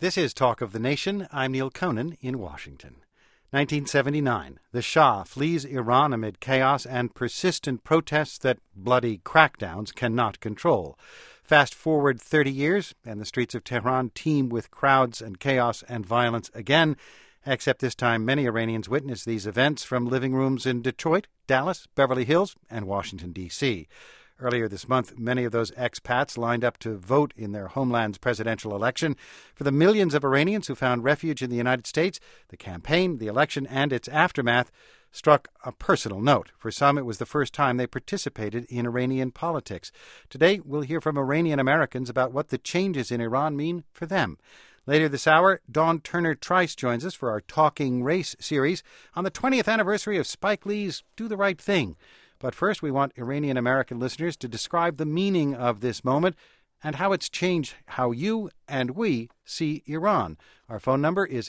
This is Talk of the Nation. I'm Neil Conan in Washington. 1979. The Shah flees Iran amid chaos and persistent protests that bloody crackdowns cannot control. Fast forward 30 years, and the streets of Tehran teem with crowds and chaos and violence again, except this time many Iranians witness these events from living rooms in Detroit, Dallas, Beverly Hills, and Washington, D.C. Earlier this month, many of those expats lined up to vote in their homeland's presidential election. For the millions of Iranians who found refuge in the United States, the campaign, the election, and its aftermath struck a personal note. For some, it was the first time they participated in Iranian politics. Today, we'll hear from Iranian Americans about what the changes in Iran mean for them. Later this hour, Dawn Turner-Trice joins us for our Talking Race series on the 20th anniversary of Spike Lee's Do the Right Thing. But first, we want Iranian American listeners to describe the meaning of this moment and how it's changed how you and we see Iran. Our phone number is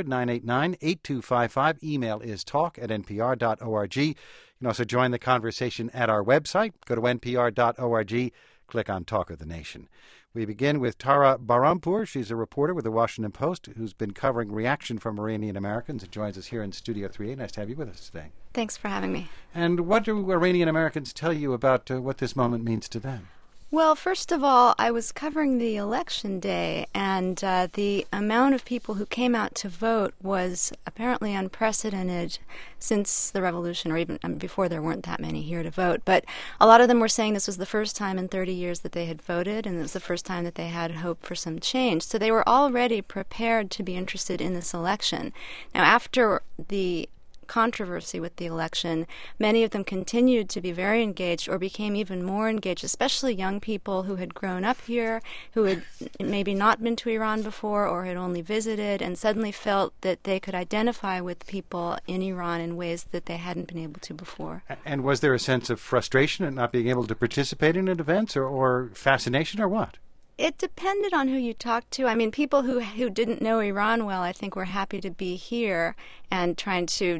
800-989-8255. Email is talk@npr.org. You can also join the conversation at our website. Go to npr.org, click on Talk of the Nation. We begin with Tara Bahrampour. She's a reporter with the Washington Post who's been covering reaction from Iranian Americans and joins us here in Studio 3A. Nice to have you with us today. Thanks for having me. And what do Iranian Americans tell you about what this moment means to them? Well, first of all, I was covering the election day, and the amount of people who came out to vote was apparently unprecedented since the revolution, or even before there weren't that many here to vote. But a lot of them were saying this was the first time in 30 years that they had voted, and it was the first time that they had hope for some change. So they were already prepared to be interested in this election. Now, after the controversy with the election, many of them continued to be very engaged or became even more engaged, especially young people who had grown up here, who had maybe not been to Iran before or had only visited, and suddenly felt that they could identify with people in Iran in ways that they hadn't been able to before. And was there a sense of frustration at not being able to participate in events, or fascination, or what? It depended on who you talked to. I mean, people who didn't know Iran well, I think, were happy to be here and trying to,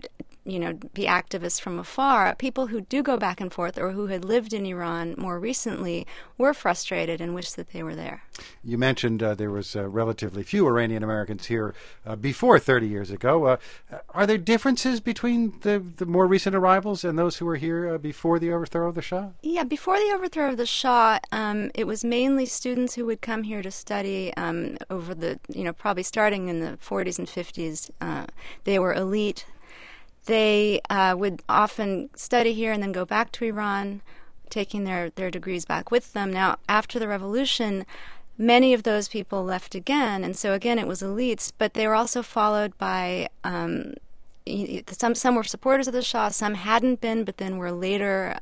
be activists from afar. People who do go back and forth or who had lived in Iran more recently were frustrated and wished that they were there. You mentioned there was relatively few Iranian Americans here before 30 years ago. Are there differences between the more recent arrivals and those who were here before the overthrow of the Shah? Yeah, before the overthrow of the Shah, it was mainly students who would come here to study over the, probably starting in the 40s and 50s. They were elite. They would often study here and then go back to Iran, taking their degrees back with them. Now, after the revolution, many of those people left again, and so again it was elites, but they were also followed by some were supporters of the Shah, some hadn't been, but then were later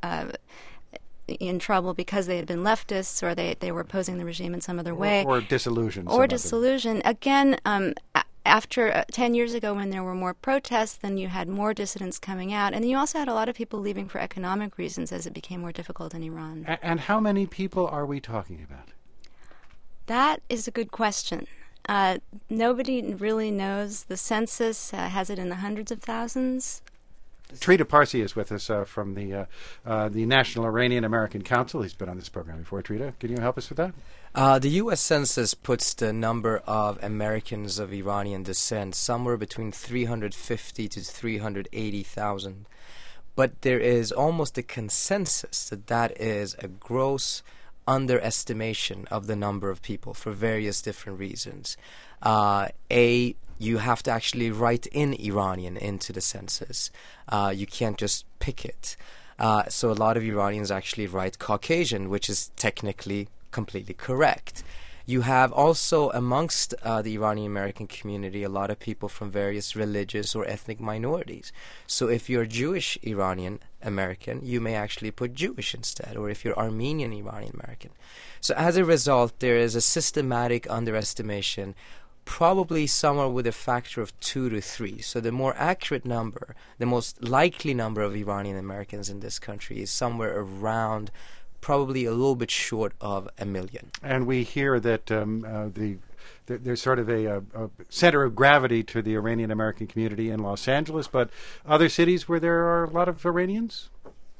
in trouble because they had been leftists or they were opposing the regime in some other way. Or disillusioned. Again, after 10 years ago when there were more protests, then you had more dissidents coming out. And you also had a lot of people leaving for economic reasons as it became more difficult in Iran. And how many people are we talking about? That is a good question. Nobody really knows. The census has it in the hundreds of thousands. Trita Parsi is with us from the National Iranian American Council. He's been on this program before. Trita, can you help us with that? The U.S. Census puts the number of Americans of Iranian descent somewhere between 350 to 380,000. But there is almost a consensus that is a gross underestimation of the number of people for various different reasons. You have to actually write in Iranian into the census. You can't just pick it. So a lot of Iranians actually write Caucasian, which is technically completely correct. You have also amongst the Iranian American community a lot of people from various religious or ethnic minorities. So if you're Jewish Iranian American, you may actually put Jewish instead, or if you're Armenian Iranian American. So as a result, there is a systematic underestimation, probably somewhere with a factor of 2 to 3. So the more accurate number, the most likely number of Iranian Americans in this country is somewhere around probably a little bit short of 1 million. And we hear that there's sort of a center of gravity to the Iranian American community in Los Angeles, but other cities where there are a lot of Iranians?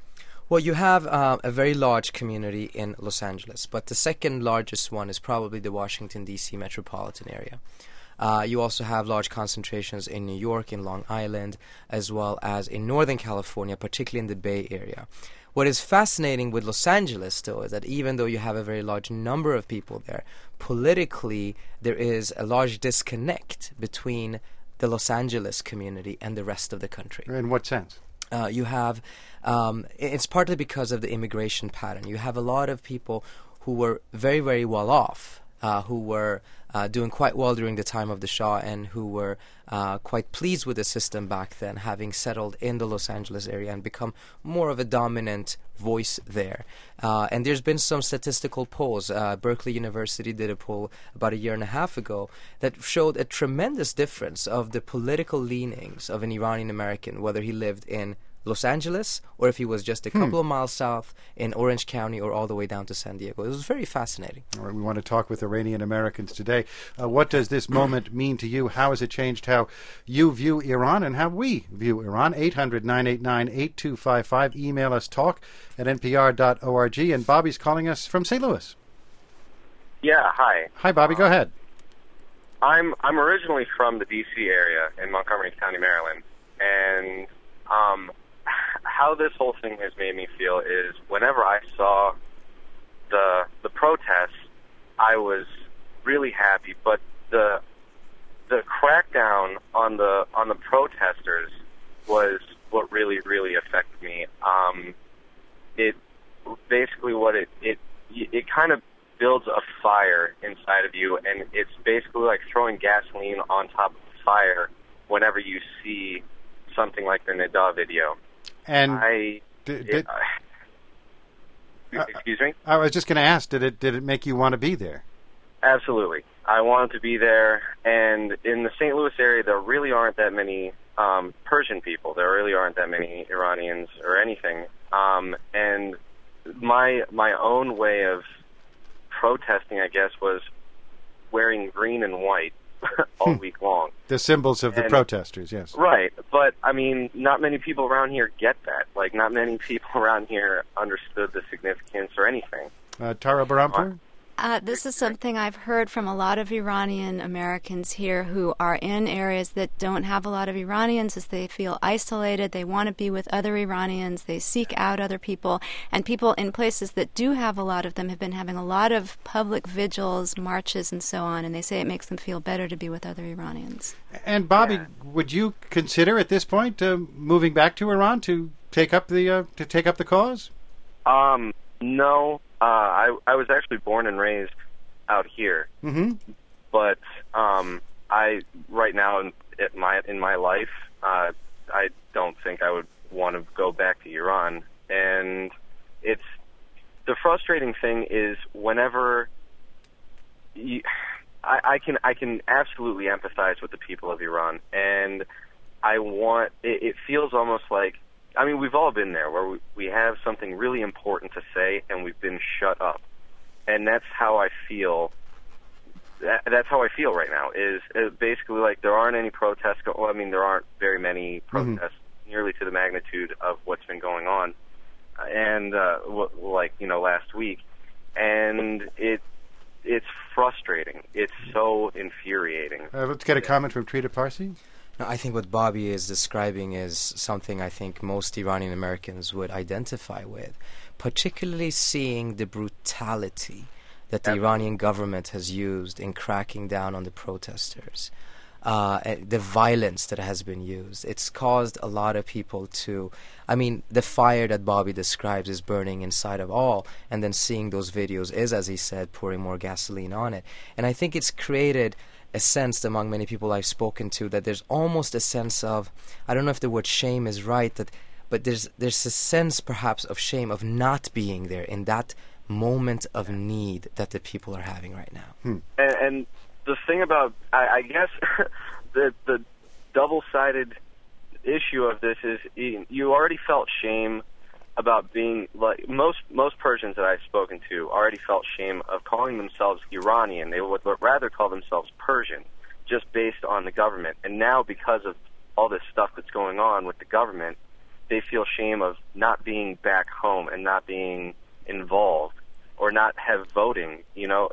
Well, you have a very large community in Los Angeles, but the second largest one is probably the Washington, D.C. metropolitan area. You also have large concentrations in New York, in Long Island, as well as in Northern California, particularly in the Bay Area. What is fascinating with Los Angeles, though, is that even though you have a very large number of people there, politically there is a large disconnect between the Los Angeles community and the rest of the country. In what sense? You have, it's partly because of the immigration pattern. You have a lot of people who were very, very well off, who were doing quite well during the time of the Shah, and who were quite pleased with the system back then, having settled in the Los Angeles area and become more of a dominant voice there. And there's been some statistical polls. Berkeley University did a poll about a year and a half ago that showed a tremendous difference of the political leanings of an Iranian American, whether he lived in Los Angeles or if he was just a couple of miles south in Orange County or all the way down to San Diego. It was very fascinating. All right, we want to talk with Iranian Americans today. What does this moment mean to you? How has it changed how you view Iran and how we view Iran? 800-989-8255. Email us talk@npr.org. And Bobby's calling us from St. Louis. Yeah, hi. Hi, Bobby. Go ahead. I'm originally from the D.C. area in Montgomery County, Maryland, and how this whole thing has made me feel is whenever I saw the protests, I was really happy. But the crackdown on the protesters was what really affected me. It basically it kind of builds a fire inside of you, and it's basically like throwing gasoline on top of the fire whenever you see something like the Nida video. And excuse me? I was just going to ask, did it make you want to be there? Absolutely. I wanted to be there, and in the St. Louis area, there really aren't that many Persian people. There really aren't that many Iranians or anything. And my own way of protesting, I guess, was wearing green and white all week long. The symbols of the protesters, yes. Right, but, I mean, not many people around here get that. Like, not many people around here understood the significance or anything. Tara Barampur? This is something I've heard from a lot of Iranian Americans here who are in areas that don't have a lot of Iranians, as they feel isolated. They want to be with other Iranians. They seek out other people. And people in places that do have a lot of them have been having a lot of public vigils, marches, and so on. And they say it makes them feel better to be with other Iranians. And Bobby, would you consider at this point moving back to Iran to take up the cause? No. I was actually born and raised out here, but I right now in my life, I don't think I would want to go back to Iran. And it's the frustrating thing is whenever I can absolutely empathize with the people of Iran, and it feels almost like. I mean, we've all been there where we have something really important to say and we've been shut up. And that's how I feel. That's how I feel right now is basically like there aren't any protests. Well, I mean, there aren't very many protests nearly to the magnitude of what's been going on. And last week. And it's frustrating. It's so infuriating. Let's get a comment from Trita Parsi. No, I think what Bobby is describing is something I think most Iranian Americans would identify with, particularly seeing the brutality that the Iranian government has used in cracking down on the protesters, the violence that has been used. It's caused a lot of people to, I mean, the fire that Bobby describes is burning inside of all, and then seeing those videos is, as he said, pouring more gasoline on it. And I think it's created a sense among many people I've spoken to that there's almost a sense of, I don't know if the word shame is right, but there's a sense perhaps of shame of not being there in that moment of need that the people are having right now. And the thing about, I guess, the double-sided issue of this is you already felt shame about being, like, most Persians that I've spoken to already felt shame of calling themselves Iranian. They would rather call themselves Persian, just based on the government. And now, because of all this stuff that's going on with the government, they feel shame of not being back home and not being involved or not have voting,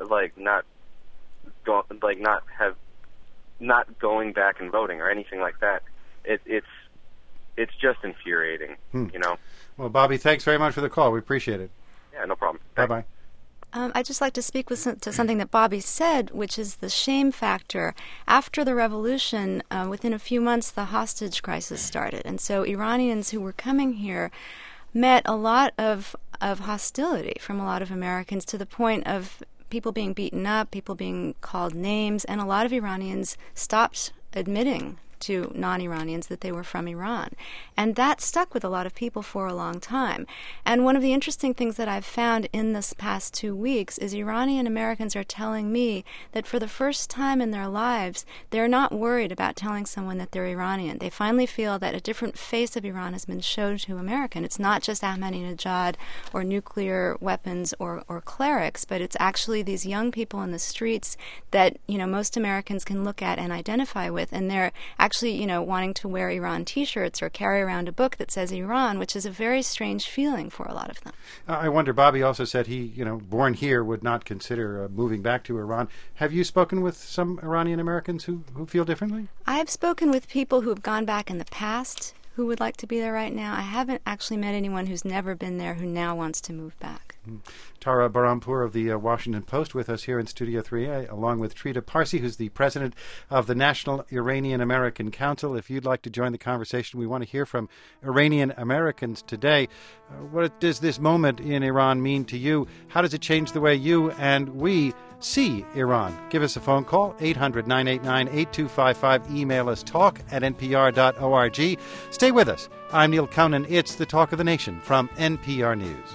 not going back and voting or anything like that. It's just infuriating, Well, Bobby, thanks very much for the call. We appreciate it. Yeah, no problem. Bye-bye. I'd just like to speak to something that Bobby said, which is the shame factor. After the revolution, within a few months, the hostage crisis started. And so Iranians who were coming here met a lot of hostility from a lot of Americans, to the point of people being beaten up, people being called names, and a lot of Iranians stopped admitting to non-Iranians that they were from Iran. And that stuck with a lot of people for a long time. And one of the interesting things that I've found in this past 2 weeks is Iranian Americans are telling me that for the first time in their lives, they're not worried about telling someone that they're Iranian. They finally feel that a different face of Iran has been shown to American. It's not just Ahmadinejad or nuclear weapons or clerics, but it's actually these young people in the streets that, most Americans can look at and identify with. And they're actually, wanting to wear Iran T-shirts or carry around a book that says Iran, which is a very strange feeling for a lot of them. I wonder, Bobby also said he, born here, would not consider moving back to Iran. Have you spoken with some Iranian Americans who feel differently? I've spoken with people who have gone back in the past who would like to be there right now. I haven't actually met anyone who's never been there who now wants to move back. Tara Barrampur of the Washington Post with us here in Studio 3A, along with Trita Parsi, who's the president of the National Iranian American Council. If you'd like to join the conversation, we want to hear from Iranian Americans today. What does this moment in Iran mean to you? How does it change the way you and we see Iran? Give us a phone call, 800-989-8255. Email us talk@npr.org. Stay with us. I'm Neil Conan. It's the Talk of the Nation from NPR News.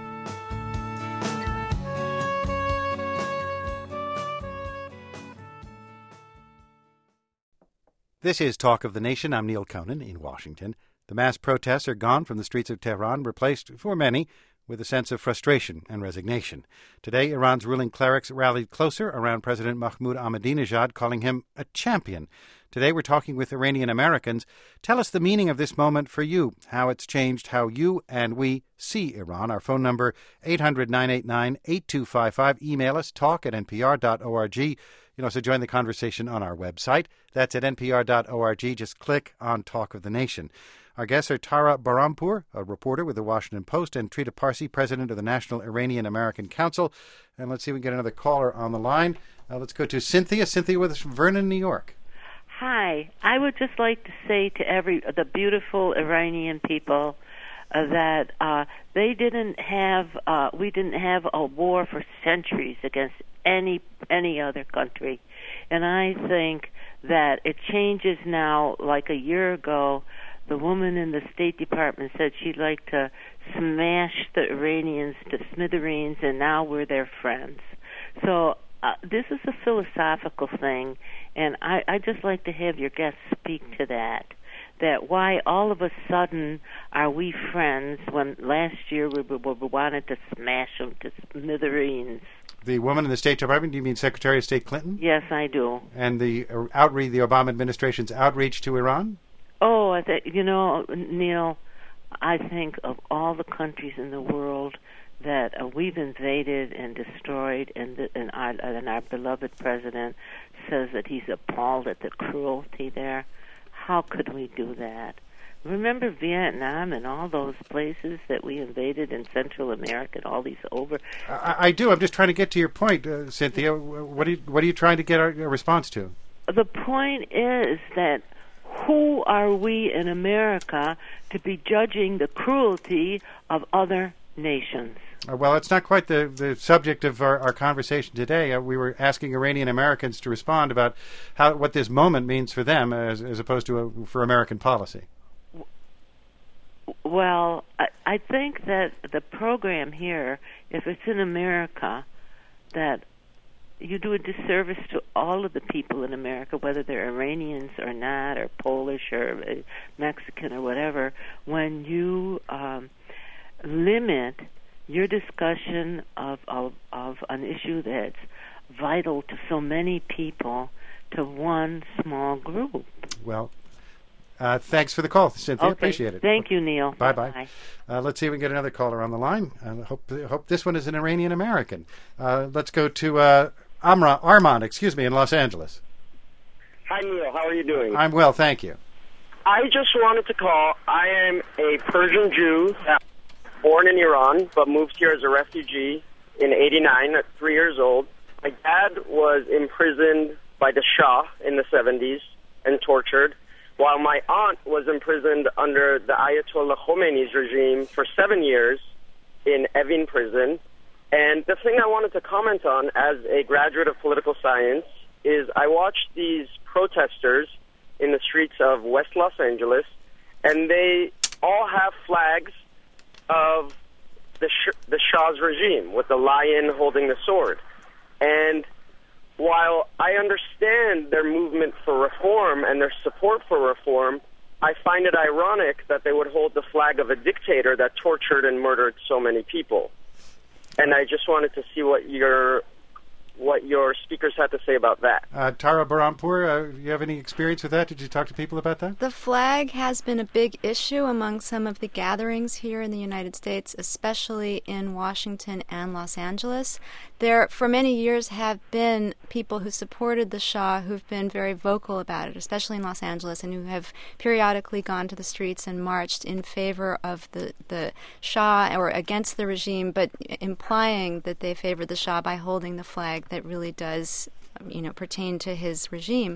This is Talk of the Nation. I'm Neil Conan in Washington. The mass protests are gone from the streets of Tehran, replaced, for many, with a sense of frustration and resignation. Today, Iran's ruling clerics rallied closer around President Mahmoud Ahmadinejad, calling him a champion. Today, we're talking with Iranian Americans. Tell us the meaning of this moment for you, how it's changed how you and we see Iran. Our phone number, 800-989-8255. Email us, talk@npr.org. You can also join the conversation on our website. That's at npr.org. Just click on Talk of the Nation. Our guests are Tara Barrampur, a reporter with the Washington Post, and Trita Parsi, president of the National Iranian American Council. And let's see if we can get another caller on the line. Let's go to Cynthia. Cynthia with us from Vernon, New York. Hi. I would just like to say to the beautiful Iranian people that we didn't have a war for centuries against any other country. And I think that it changes now. Like a year ago, the woman in the State Department said she'd like to smash the Iranians to smithereens, and now we're their friends. So this is a philosophical thing, and I'd just like to have your guests speak to that why all of a sudden are we friends when last year we wanted to smash them to smithereens. The woman in the State Department, do you mean Secretary of State Clinton? Yes, I do. And the Obama administration's outreach to Iran? Oh, Neil, I think of all the countries in the world that we've invaded and destroyed, and our beloved president says that he's appalled at the cruelty there. How could we do that? Remember Vietnam and all those places that we invaded in Central America and all these over... I do. I'm just trying to get to your point, Cynthia. What are you trying to get a response to? The point is that who are we in America to be judging the cruelty of other nations? Well, it's not quite the subject of our conversation today. We were asking Iranian Americans to respond about what this moment means for them as opposed to for American policy. Well, I think that the program here, if it's in America, that you do a disservice to all of the people in America, whether they're Iranians or not, or Polish or Mexican or whatever, when you limit your discussion of an issue that's vital to so many people to one small group. Well, Thanks for the call, Cynthia. Okay. Appreciate it. Thank you, Neil. Bye-bye. Let's see if we can get another caller on the line. Hope this one is an Iranian American. Let's go to Armand, in Los Angeles. Hi, Neil. How are you doing? I'm well, thank you. I just wanted to call. I am a Persian Jew, born in Iran, but moved here as a refugee in '89 at 3 years old. My dad was imprisoned by the Shah in the 70s and tortured, while my aunt was imprisoned under the Ayatollah Khomeini's regime for 7 years in Evin prison. And the thing I wanted to comment on as a graduate of political science is I watched these protesters in the streets of West Los Angeles, and they all have flags of the Shah's regime with the lion holding the sword. And while I understand their movement for reform and their support for reform, I find it ironic that they would hold the flag of a dictator that tortured and murdered so many people. And I just wanted to see what your speakers had to say about that. Tara Barrampur, you have any experience with that? Did you talk to people about that? The flag has been a big issue among some of the gatherings here in the United States, especially in Washington and Los Angeles. There, for many years, have been people who supported the Shah who've been very vocal about it, especially in Los Angeles, and who have periodically gone to the streets and marched in favor of the Shah or against the regime, but implying that they favor the Shah by holding the flag that really does, pertain to his regime.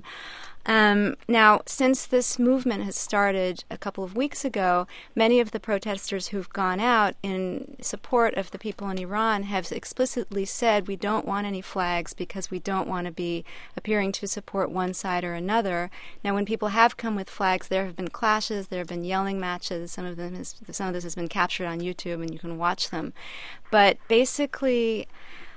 Now, since this movement has started a couple of weeks ago, many of the protesters who've gone out in support of the people in Iran have explicitly said we don't want any flags because we don't want to be appearing to support one side or another. Now, when people have come with flags, there have been clashes, there have been yelling matches. Some of this has been captured on YouTube, and you can watch them. But basically,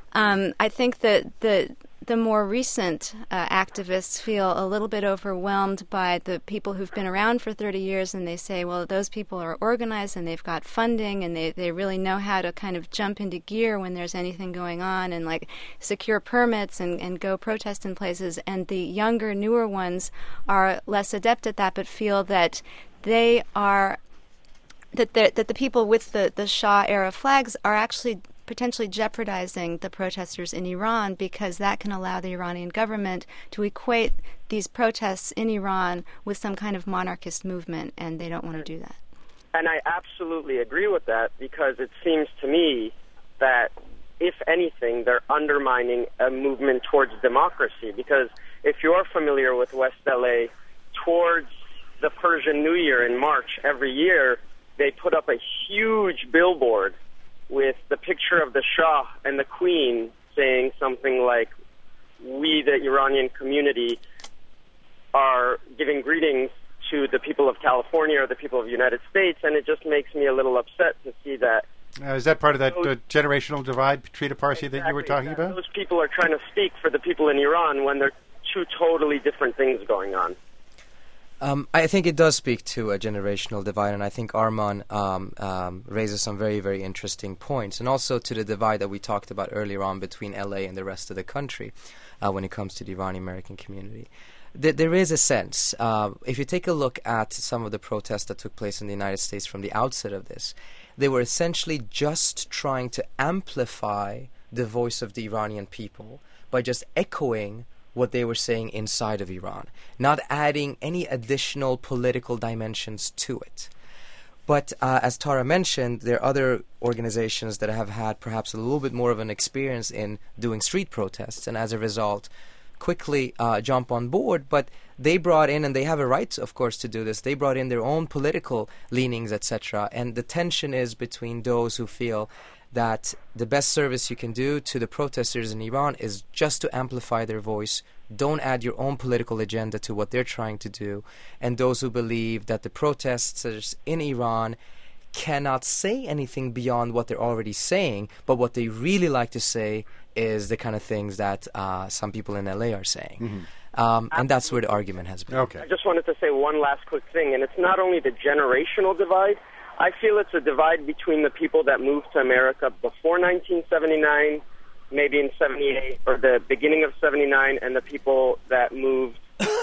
I think that the more recent activists feel a little bit overwhelmed by the people who've been around for 30 years, and they say, well, those people are organized and they've got funding and they really know how to kind of jump into gear when there's anything going on and like secure permits and go protest in places. And the younger, newer ones are less adept at that, but feel that they are that the people with the Shah era flags are actually potentially jeopardizing the protesters in Iran, because that can allow the Iranian government to equate these protests in Iran with some kind of monarchist movement, and they don't want to do that. And I absolutely agree with that, because it seems to me that, if anything, they're undermining a movement towards democracy. Because if you're familiar with West LA, towards the Persian New Year in March every year, they put up a huge billboard with the picture of the Shah and the Queen saying something like, we, the Iranian community, are giving greetings to the people of California or the people of the United States, and it just makes me a little upset to see that. Is that part of that generational divide, Trita Parsi, that you were talking about? Those people are trying to speak for the people in Iran when there are two totally different things going on. I think it does speak to a generational divide, and I think Arman raises some very, very interesting points, and also to the divide that we talked about earlier on between LA and the rest of the country when it comes to the Iranian American community. There is a sense, if you take a look at some of the protests that took place in the United States from the outset of this, they were essentially just trying to amplify the voice of the Iranian people by just echoing what they were saying inside of Iran, not adding any additional political dimensions to it. But as Tara mentioned, there are other organizations that have had perhaps a little bit more of an experience in doing street protests, and as a result quickly jump on board. But they brought in, and they have a right, of course, to do this, they brought in their own political leanings, etc. And the tension is between those who feel that the best service you can do to the protesters in Iran is just to amplify their voice. Don't add your own political agenda to what they're trying to do. And those who believe that the protesters in Iran cannot say anything beyond what they're already saying, but what they really like to say is the kind of things that some people in LA are saying. Mm-hmm. And that's where the argument has been. Okay. I just wanted to say one last quick thing, and it's not only the generational divide. I feel it's a divide between the people that moved to America before 1979, maybe in 78 or the beginning of 79, and the people that moved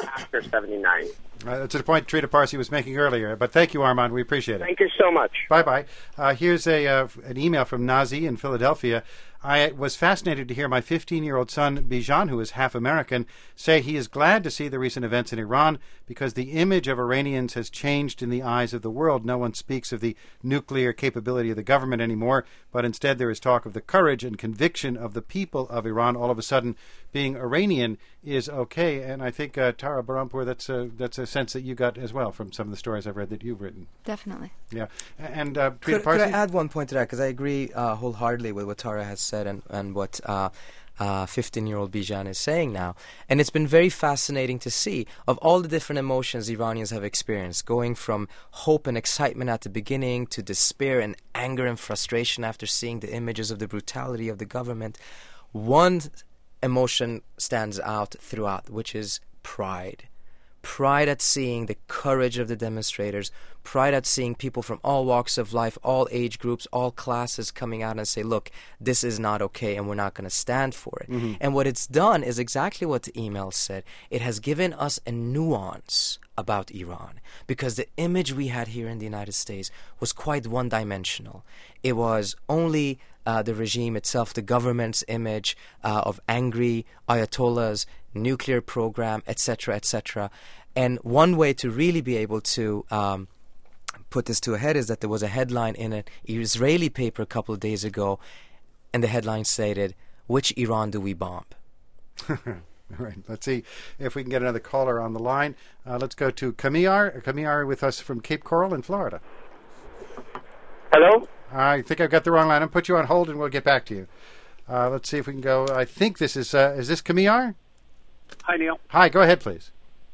after 79. That's a point Trita Parsi was making earlier. But thank you, Armand. We appreciate it. Thank you so much. Bye-bye. Here's an email from Nazi in Philadelphia. I was fascinated to hear my 15-year-old son, Bijan, who is half American, say he is glad to see the recent events in Iran because the image of Iranians has changed in the eyes of the world. No one speaks of the nuclear capability of the government anymore, but instead there is talk of the courage and conviction of the people of Iran. All of a sudden, being Iranian is okay. And I think, Tara Barrampur, that's a sense that you got as well from some of the stories I've read that you've written. Definitely. Yeah. And could I add one point to that? Because I agree wholeheartedly with what Tara has said and what 15-year-old Bijan is saying now. And it's been very fascinating to see of all the different emotions Iranians have experienced, going from hope and excitement at the beginning to despair and anger and frustration after seeing the images of the brutality of the government. One emotion stands out throughout, which is pride. Pride at seeing the courage of the demonstrators, pride at seeing people from all walks of life, all age groups, all classes coming out and say, look, this is not okay and we're not going to stand for it. Mm-hmm. And what it's done is exactly what the email said. It has given us a nuance about Iran, because the image we had here in the United States was quite one-dimensional. It was only the regime itself, the government's image of angry ayatollahs, nuclear program, etc., etc. And one way to really be able to put this to a head is that there was a headline in an Israeli paper a couple of days ago, and the headline stated, "Which Iran do we bomb?" All right, let's see if we can get another caller on the line. Let's go to Kamiyar. Kamiyar with us from Cape Coral in Florida. Hello? I think I've got the wrong line. I'll put you on hold and we'll get back to you. Let's see if we can go. I think this is this Kamiyar? Hi, Neil. Hi, go ahead, please.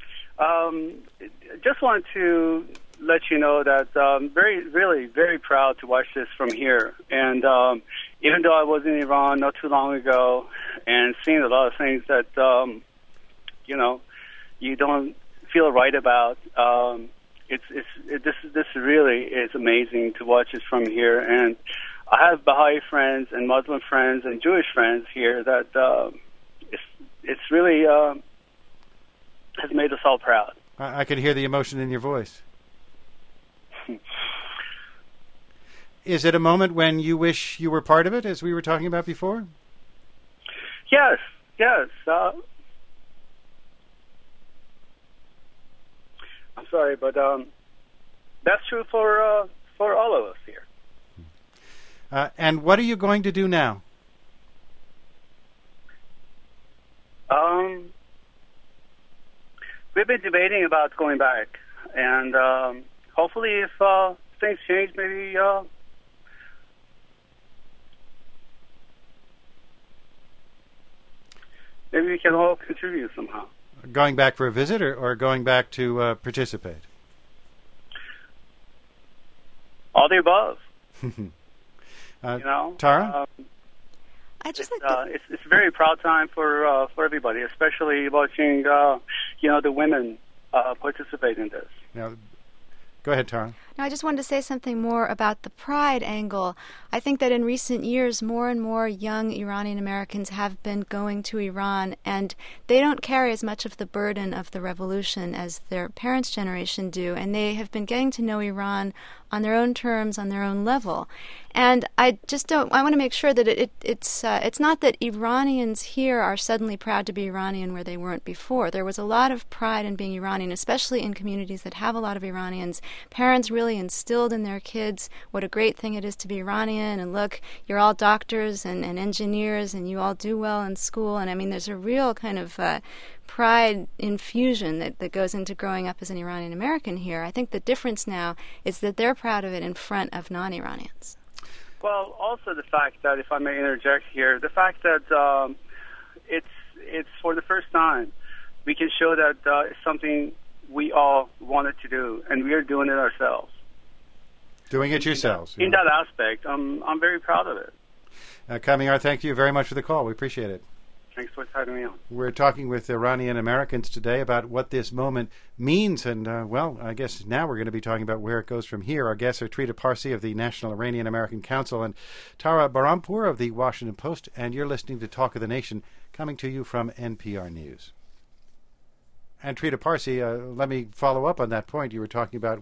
Just wanted to let you know that I'm very proud to watch this from here. And even though I was in Iran not too long ago and seen a lot of things that, you don't feel right about, this really is amazing to watch this from here. And I have Baha'i friends and Muslim friends and Jewish friends here that it's really has made us all proud. I can hear the emotion in your voice. Is it a moment when you wish you were part of it, as we were talking about before? Yes. I'm sorry, but that's true for all of us here. And what are you going to do now? We've been debating about going back, and hopefully, if things change, maybe we can all contribute somehow. Going back for a visit, or going back to participate? All the above. Tara? I just it's a very proud time for everybody, especially watching the women participate in this. Now, go ahead, Tara. No, I just wanted to say something more about the pride angle. I think that in recent years, more and more young Iranian Americans have been going to Iran, and they don't carry as much of the burden of the revolution as their parents' generation do, and they have been getting to know Iran on their own terms, on their own level. And I want to make sure that it's not that Iranians here are suddenly proud to be Iranian where they weren't before. There was a lot of pride in being Iranian, especially in communities that have a lot of Iranians. Parents really instilled in their kids what a great thing it is to be Iranian, and look, you're all doctors and engineers and you all do well in school. And I mean, there's a real kind of pride infusion that goes into growing up as an Iranian American here. I think the difference now is that they're proud of it in front of non-Iranians. Well, also the fact that, if I may interject here, the fact that it's for the first time we can show that it's something we all wanted to do, and we are doing it ourselves. Doing it yourselves. In that aspect, I'm very proud of it. Kamiyar, thank you very much for the call. We appreciate it. Thanks for having me on. We're talking with Iranian Americans today about what this moment means, and, I guess now we're going to be talking about where it goes from here. Our guests are Trita Parsi of the National Iranian American Council and Tara Barrampur of the Washington Post, and you're listening to Talk of the Nation, coming to you from NPR News. And Trita Parsi, let me follow up on that point. You were talking about,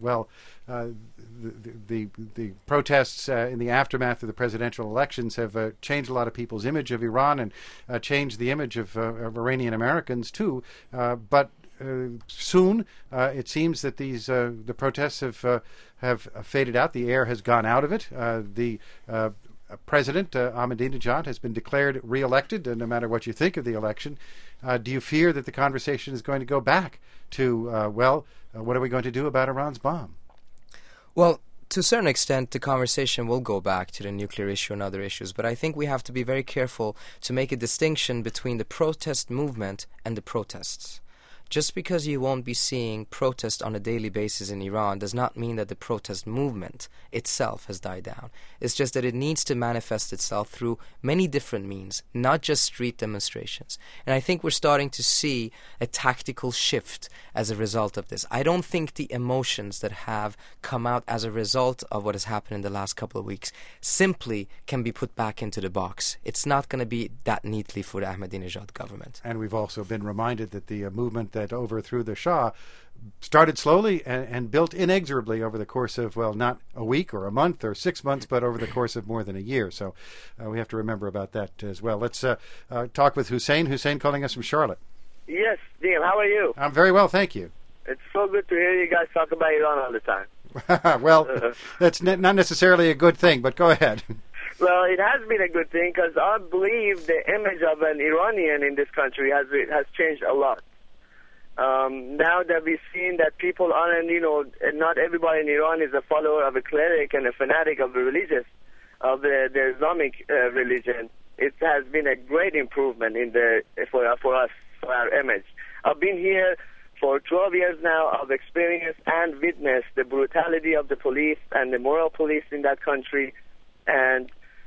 the protests in the aftermath of the presidential elections have changed a lot of people's image of Iran and changed the image of Iranian Americans too. But soon, it seems that the protests have faded out. The air has gone out of it. The President Ahmadinejad has been declared re-elected, no matter what you think of the election. Do you fear that the conversation is going to go back to, what are we going to do about Iran's bomb? Well, to a certain extent, the conversation will go back to the nuclear issue and other issues, but I think we have to be very careful to make a distinction between the protest movement and the protests. Just because you won't be seeing protests on a daily basis in Iran does not mean that the protest movement itself has died down. It's just that it needs to manifest itself through many different means, not just street demonstrations. And I think we're starting to see a tactical shift as a result of this. I don't think the emotions that have come out as a result of what has happened in the last couple of weeks simply can be put back into the box. It's not going to be that neatly for the Ahmadinejad government. And we've also been reminded that the movement that overthrew the Shah started slowly and built inexorably over the course of, not a week or a month or 6 months, but over the course of more than a year. So we have to remember about that as well. Let's talk with Hussein. Hussein calling us from Charlotte. Yes, Neil, how are you? I'm very well, thank you. It's so good to hear you guys talk about Iran all the time. Well, that's not necessarily a good thing, but go ahead. Well, it has been a good thing because I believe the image of an Iranian in this country has changed a lot. Now that we've seen that people aren't, not everybody in Iran is a follower of a cleric and a fanatic of the the Islamic religion, it has been a great improvement for us, for our image. I've been here for 12 years now. I've experienced and witnessed the brutality of the police and the moral police in that country, and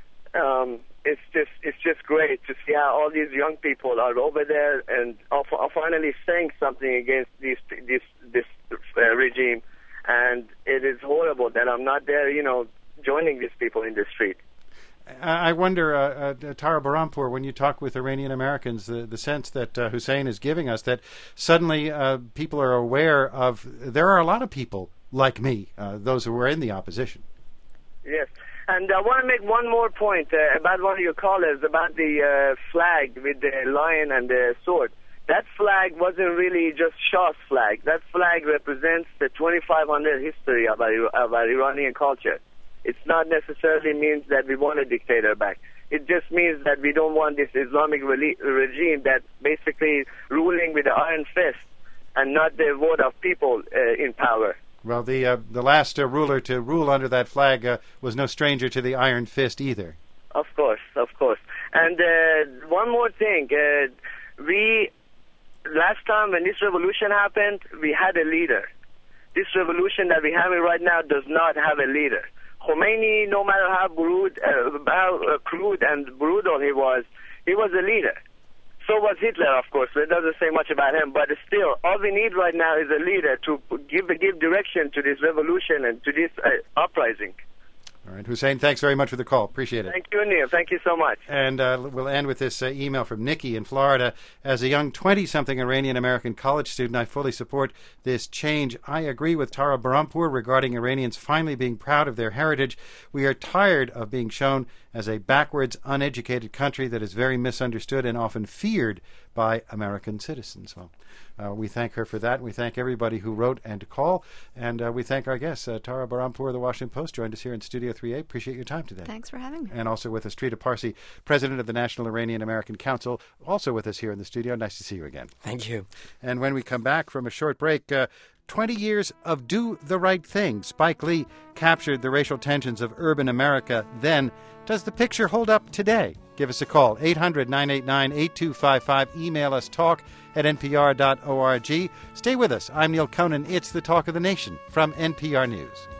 it's just great to see how all these young people are over there and are finally saying something against this regime. And it is horrible that I'm not there, joining these people in the street. I wonder, Tara Barrampur, when you talk with Iranian Americans, the sense that Hussein is giving us, that suddenly people are aware of, there are a lot of people like me, those who were in the opposition. Yes. And I want to make one more point about one of your callers, about the flag with the lion and the sword. That flag wasn't really just Shah's flag. That flag represents the 2,500 history of our Iranian culture. It's not necessarily means that we want a dictator back. It just means that we don't want this Islamic regime that basically ruling with the iron fist and not the vote of people in power. Well, the last ruler to rule under that flag was no stranger to the iron fist either. Of course. And one more thing. Last time when this revolution happened, we had a leader. This revolution that we're having right now does not have a leader. Khomeini, no matter how crude and brutal he was a leader. So was Hitler, of course. It doesn't say much about him, but still, all we need right now is a leader to give direction to this revolution and to this uprising. All right, Hussein, thanks very much for the call. Appreciate it. Thank you, Neil. Thank you so much. And we'll end with this email from Nikki in Florida. As a young 20-something Iranian-American college student, I fully support this change. I agree with Tara Barrampur regarding Iranians finally being proud of their heritage. We are tired of being shown as a backwards, uneducated country that is very misunderstood and often feared by American citizens. Well, we thank her for that. We thank everybody who wrote and called. And we thank our guest, Tara Barrampur of the Washington Post, joined us here in Studio 3A. Appreciate your time today. Thanks for having me. And also with us, Trita Parsi, President of the National Iranian American Council, also with us here in the studio. Nice to see you again. Thank you. And when we come back from a short break, 20 years of Do the Right Thing. Spike Lee captured the racial tensions of urban America then. Does the picture hold up today? Give us a call, 800-989-8255. Email us, talk@npr.org. Stay with us. I'm Neil Conan. It's the Talk of the Nation from NPR News.